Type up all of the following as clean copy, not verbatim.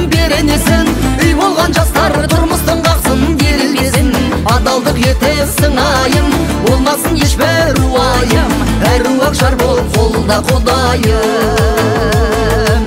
беренесін, үй болған жастар тұрмыстың қақсын керілбесін. Адалдық етер сыңайым, болмасын ешбір уайым, әруақ жар бол қолда Құдайым.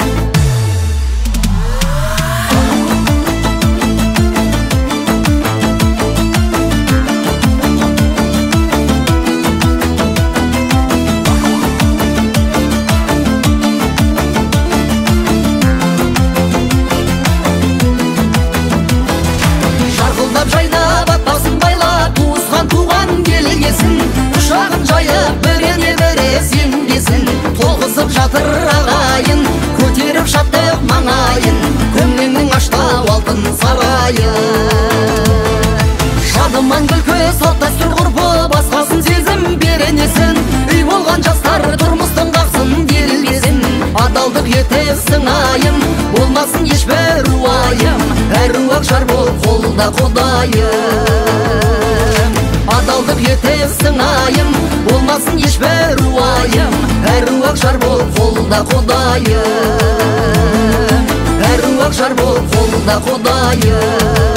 Жайнап атпасын байлап, туысқан туған келгесін, құшағын жайып бірене бірі сенбесін. Толғызып жатыр ағайын, көтеріп шаттық маңайын, көңіліңнің аштау алтын сарайын. Шадыман күлкі салт дәстүр ғұрпы, басқасын сезім беренесін, үй болған жастар тұрмыстың қақсын керілбесін. Адалдық етер сыңайым, болмасын ешбір уайым, әруақ жар бол қолда Құдайым. Адалдық етер сыңайым, болмасын ешбір уайым, әруақ жар бол қолда Құдайым. Әруақ жар бол қолда Құдайым.